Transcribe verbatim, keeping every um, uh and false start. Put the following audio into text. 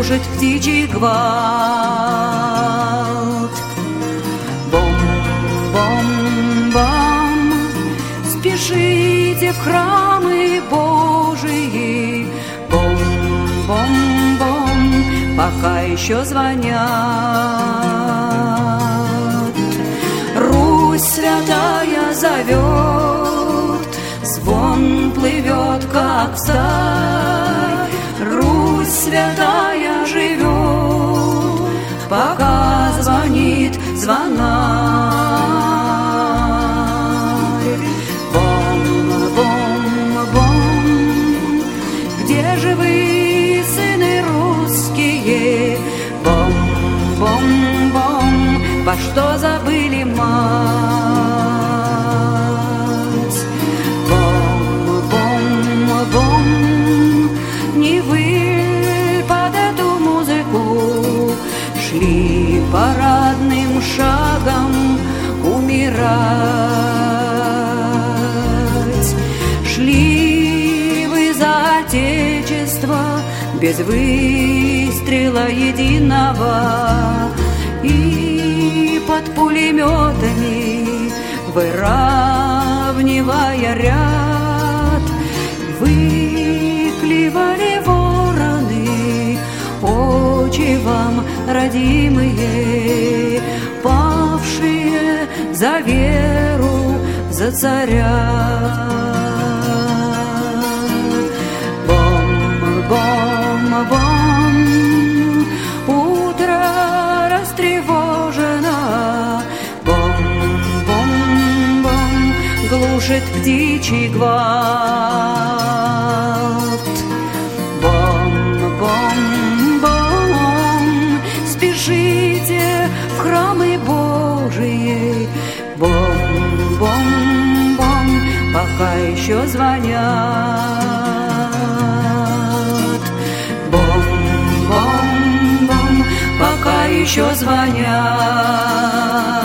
глушит птичий гвалт. Бом-бом-бом, спешите в храмы Божии. Бом-бом-бом, пока еще звонят. Русь святая зовет, звон плывет, как сталь. Русь святая живет, пока звонит звонарь. Бом-бом-бом, где же вы, сыны русские? Бом-бом-бом, во что забыли мать? Бом-бом-бом, не вы под эту музыку шли парадным шагом умирать. Шли вы за Отечество без выстрела единого, и под пулеметами, выравнивая ряд, выклевали вороны очи вам, родимые, павшие за веру, за царя. Бом-бом-бом, утро растревожено. Бом-бом-бом, глушит птичий гвалт. Бом-бом-бом, спешите в храмы Божии. Бом-бом-бом, пока еще звонят. Бом-бом-бом, пока еще звонят.